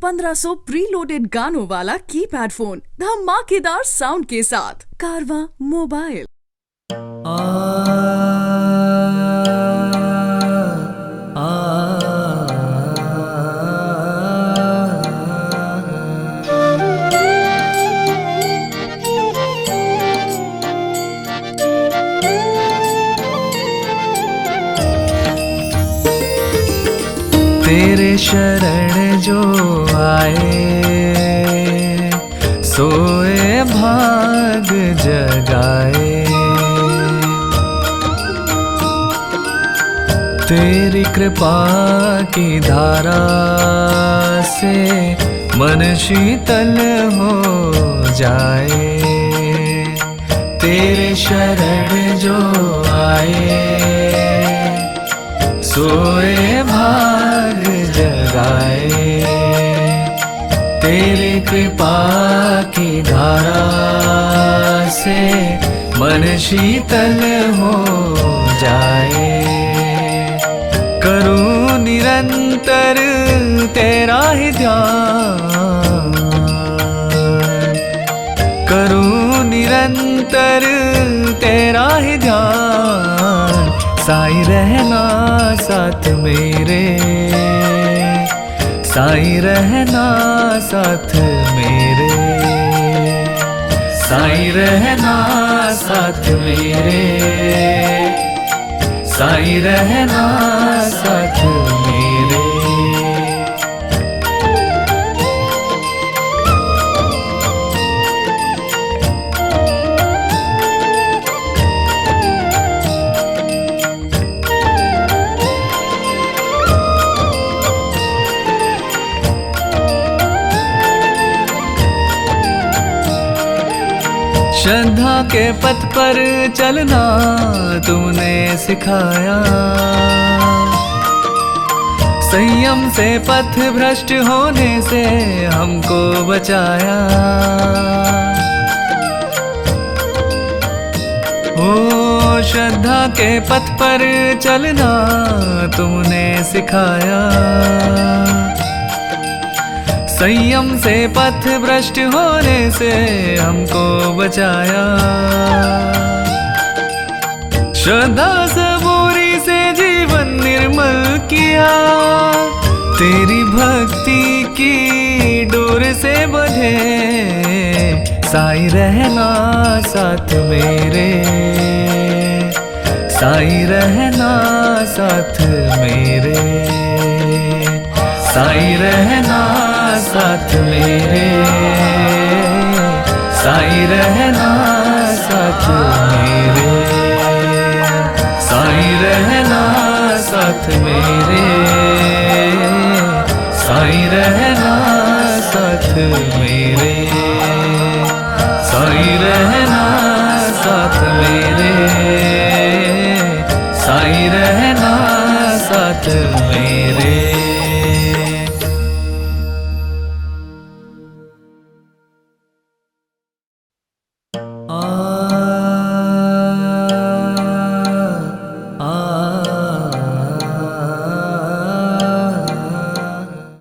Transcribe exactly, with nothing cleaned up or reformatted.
पंद्रह सौ प्रीलोडेड गानों वाला कीपैड फोन धमाकेदार साउंड के साथ कारवा मोबाइल। आ, आ, तेरे शरण जो आए सोए भाग जगाए, तेरी कृपा की धारा से मन शीतल हो जाए। तेरे शरण जो आए सोए भाग जगाए, तेरी कृपा की धारा से मन शीतल हो जाए। करूं निरंतर तेरा ही ध्यान, करूं निरंतर तेरा ही ध्यान, साईं रहना साथ मेरे, साईं रहना साथ मेरे, साईं रहना साथ मेरे, साईं रहना साथ मेरे। श्रद्धा के पथ पर चलना तूने सिखाया, संयम से पथ भ्रष्ट होने से हमको बचाया। ओ श्रद्धा के पथ पर चलना तूने सिखाया, संयम से पथ भ्रष्ट होने से हमको बचाया। श्रद्धा सबूरी से जीवन निर्मल किया, तेरी भक्ति की डोर से बंधे, साईं रहना साथ मेरे, साईं रहना साथ मेरे, साईं रहना साथ मेरे, साईं रहना साथ मेरे, साईं रहना साथ मेरे, साईं रहना साथ मेरे, साईं रहना साथ मेरे, साईं रहना साथ मेरे। आ